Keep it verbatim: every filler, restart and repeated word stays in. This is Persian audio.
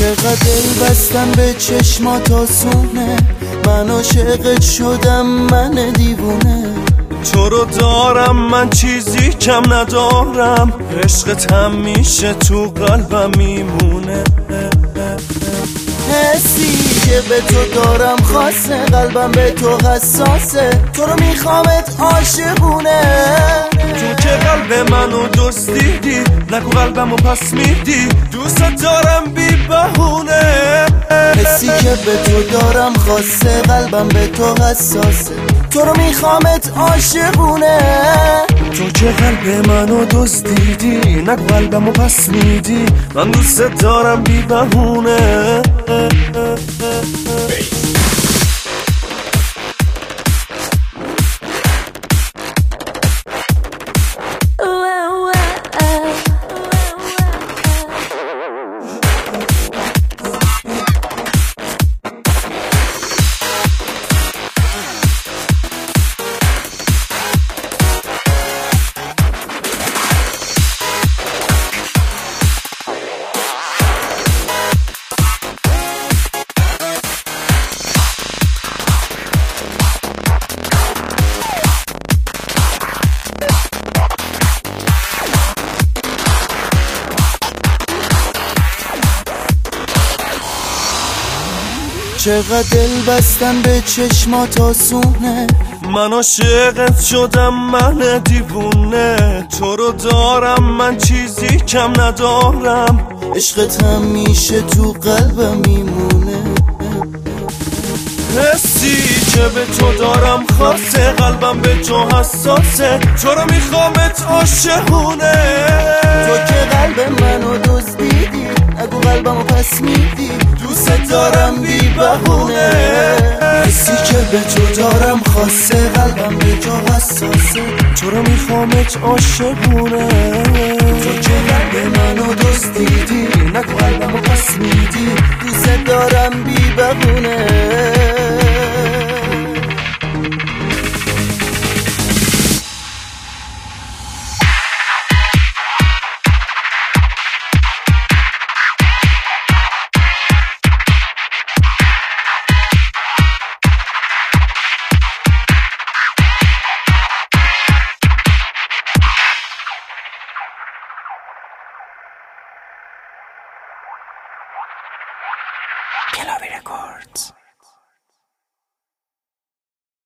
چقدر دل بستم به چشمات آسونه، من عاشقت شدم من دیوونه. تو رو دارم من چیزی کم ندارم، عشقت همیشه تو قلبم میمونه. حسی که به تو دارم خاصه، قلبم به تو حساسه، تو رو میخوامت عاشقونه. تو که قلب منو دزدیدی، نگو قلبمو پس میدی، دوست دارم بی بهونه. حسی که به تو دارم خاصه، قلبم به تو حساسه، تو رو میخوامت عاشقونه. تو که قلب منو دزدیدی، نگو قلبمو پس میدی، من دوست دارم بی بهونه. چقدر دل بستم به چشمات آسونه، من عاشقت شدم من دیوونه. تو رو دارم من چیزی کم ندارم، عشقت همیشه تو قلبم میمونه. حسی که به تو دارم خاصه، قلبم به تو حساسه، تو رو میخوامت عاشقونه. تو که قلب منو دزدیدی، نگو قلبمو پس میدی، دوست دارم بی بهونه. حسی که به تو دارم خاصه، قلبم به تو حساسه، تو رو میخوامت عاشقونه. تو که قلب منو دزدیدی، نگو قلبمو پس میدی، دوست دارم بی بهونه. Kelavi Records.